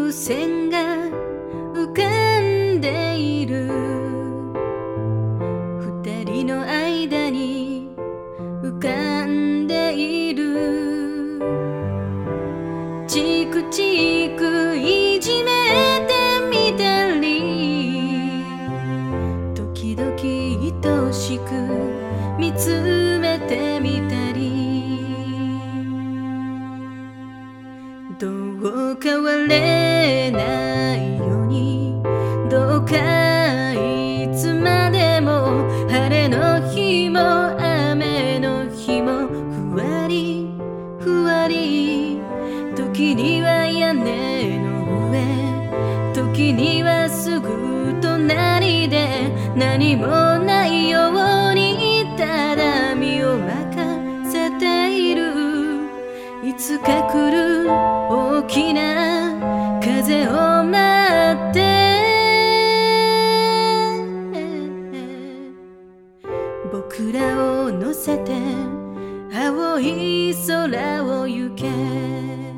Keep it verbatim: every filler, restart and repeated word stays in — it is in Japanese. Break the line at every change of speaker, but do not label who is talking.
風船が浮かんでいる。二人の間に浮かんでいる。チクチクいじめてみたり、時々愛しく見つめてみたり、どう変われないように、どうかいつまでも晴れの日も雨の日もふわりふわり、時には屋根の上、時にはすぐ隣で、何もないようにただ身を任せている。いつか来る大きな風を待って、僕らを乗せて青い空を行け。